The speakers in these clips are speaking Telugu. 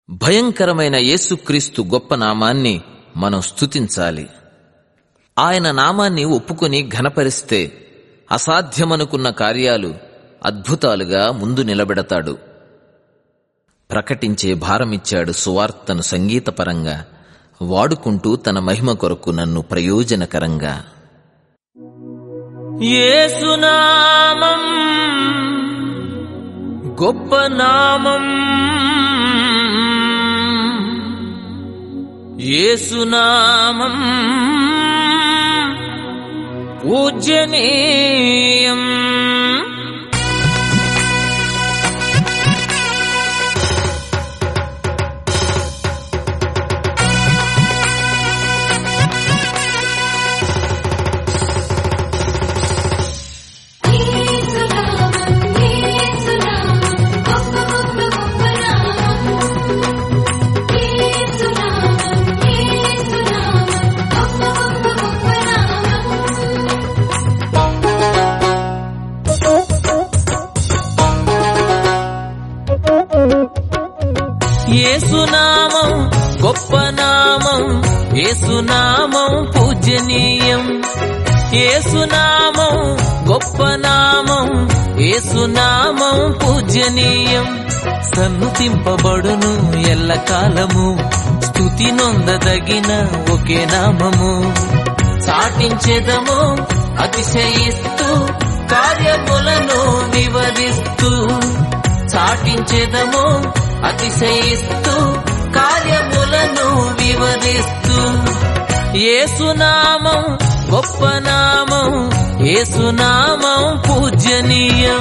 భయంకరమైన యేసుక్రీస్తు గొప్ప నామాన్ని మనం స్తుతించాలి. ఆయన నామాన్ని ఒప్పుకొని ఘనపరిస్తే అసాధ్యమనుకున్న కార్యాలు అద్భుతాలుగా ముందు నిలబెడతాడు. ప్రకటించే భారమిచ్చాడు సువార్తను సంగీతపరంగా, వాడుకుంటూ తన మహిమ కొరకు నన్ను ప్రయోజనకరంగా. యేసునామం గొప్ప నామం, యేసునామం పూజ్యనీయం. యేసునామం గొప్ప నామం, యేసునామం పూజనీయం. యేసునామం గొప్ప నామం, యేసునామం పూజనీయం. సన్నుతింపబడును ఎల్లకాలము, స్తుతి నొందదగిన ఒకే నామము. చాటించెదము అతిశయిస్తూ, కార్యములను వివరిస్తూ. చాటించెదము అతిశయిస్తూ, కార్యములను వివరిస్తూ. యేసునామం గొప్ప నామం, యేసునామం పూజనీయం.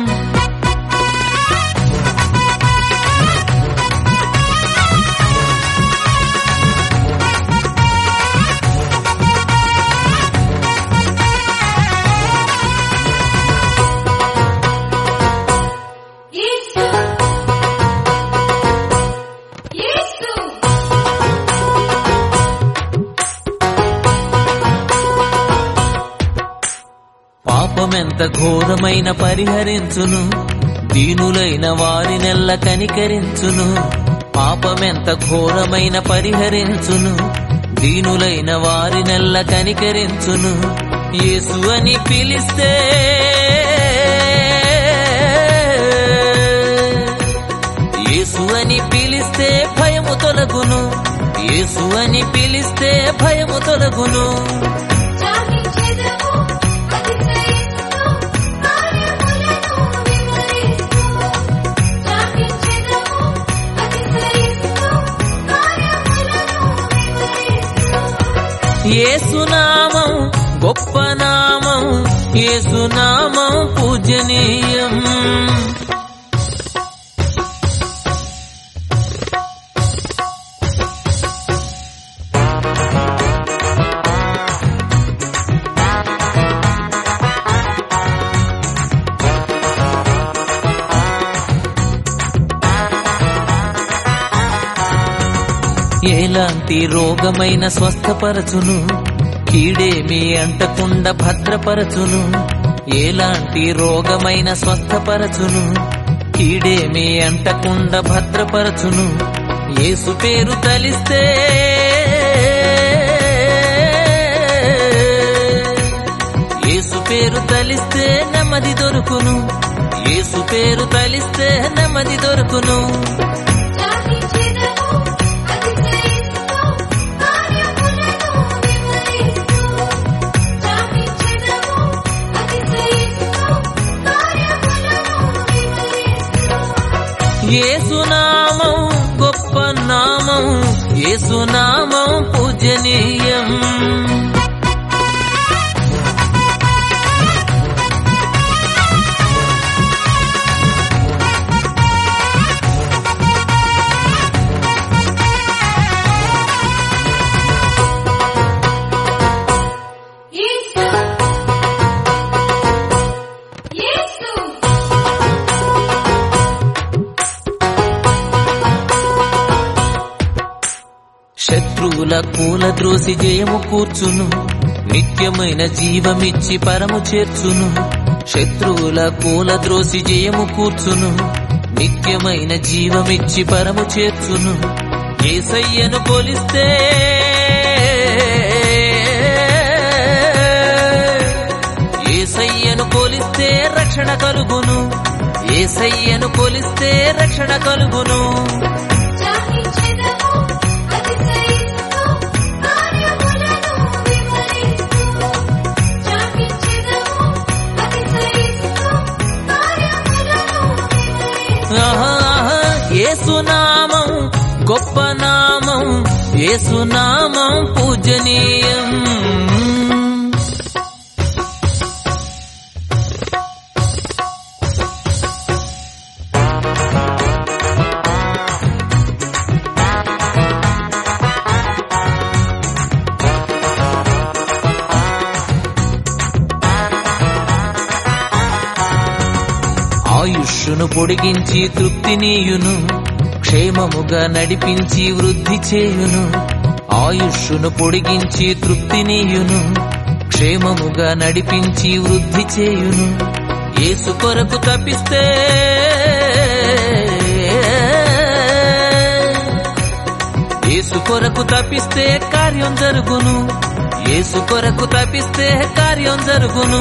పాపమెంత ఘోరమైన పరిహరించును, దీనులైన వారినెల్ల కనికరించును. పాపమెంత ఘోరమైన పరిహరించును, దీనులైన వారినెల్ల కనికరించును. యేసు అని పిలిస్తే, యేసు అని పిలిస్తే భయము తొలగును. యేసు అని పిలిస్తే భయము తొలగును. యేసునామం గొప్ప నామం, యేసునామం పూజనీయం. ఎలాంటి రోగమైన స్వస్థపరచును, కీడేమీ అంటకుండా భద్రపరచును. ఎలాంటి రోగమైన స్వస్థపరచును, కీడేమీ అంటకుండా భద్రపరచును. యేసు పేరు తలిస్తే, యేసు పేరు తలిస్తే నెమ్మది దొరుకును. యేసు పేరు తలిస్తే నెమ్మది దొరుకును. యేసునామం గొప్ప నామం, యేసునామం పూజనీయం. శత్రువుల కూలద్రోసి జయము కూర్చును, నిత్యమైన జీవమిచ్చి పరము చేర్చును. శత్రువుల కూలద్రోసి జయము కూర్చును, నిత్యమైన జీవమిచ్చి పరము చేర్చును. యేసయ్యను పోలిస్తే యేసయ్యను పోలిస్తే రక్షణ కలుగును. యేసయ్యను పోలిస్తే రక్షణ కలుగును. యేసునామం గొప్ప నామం, యేసునామం పూజనీయం. ఆయుష్ను పొడిగించి తృప్తినీయును, క్షేమముగా నడిపించి వృద్ధి చేయును. ఆయుష్ను పొడిగించి తృప్తినీయును, క్షేమముగా నడిపించి వృద్ధి చేయును. యేసు కొరకు తప్పిస్తే యేసు కొరకు తప్పిస్తే కార్యం జరుగును. యేసు కొరకు తప్పిస్తే కార్యం జరుగును.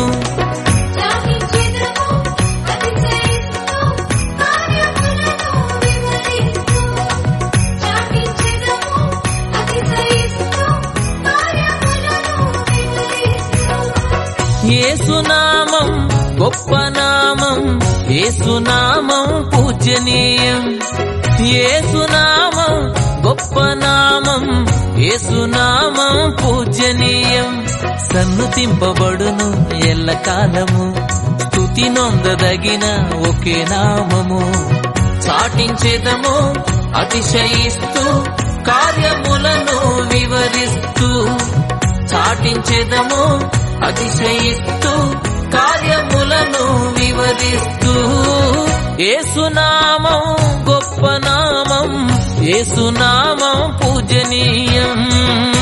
యేసునామం గొప్ప నామం, యేసునామం పూజనీయం. యేసునామం గొప్ప నామం, యేసునామం పూజనీయం. సన్నుతింపబడును ఎల్లకాలము, స్తుతి నొందదగిన ఒకే నామము. చాటించేదము అతిశయిస్తూ, కార్యములను వివరిస్తూ. చాటించేదము అతిశయిస్తూ, కార్యములను వివరిస్తూ. యేసునామం గొప్ప నామం, యేసునామం పూజనీయం.